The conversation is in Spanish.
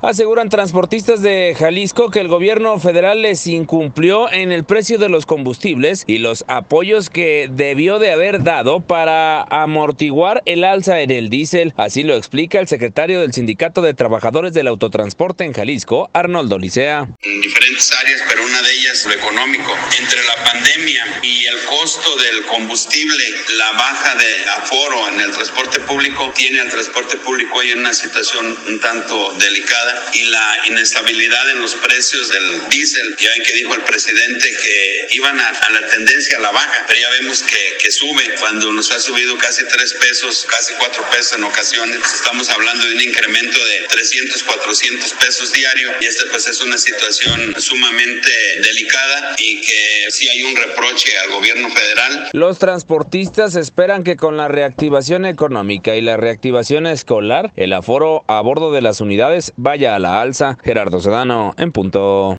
Aseguran transportistas de Jalisco que el gobierno federal les incumplió en el precio de los combustibles y los apoyos que debió de haber dado para amortiguar el alza en el diésel. Así lo explica el secretario del Sindicato de Trabajadores del Autotransporte en Jalisco, Arnoldo Licea. En diferentes áreas, pero una de ellas lo económico. Entre la pandemia y el costo del combustible, la baja de aforo en el transporte público tiene al transporte público hoy en una situación un tanto delicada, y la inestabilidad en los precios del diésel. Ya ven que dijo el presidente que iban a la tendencia a la baja, pero ya vemos que sube. Cuando nos ha subido casi 3 pesos, casi 4 pesos en ocasiones, estamos hablando de un incremento de 300, 400 pesos diario, y pues es una situación sumamente delicada y que sí hay un reproche al gobierno federal. Los transportistas esperan que con la reactivación económica y la reactivación escolar, el aforo a bordo de las unidades vaya a la alza. Gerardo Sedano, en punto.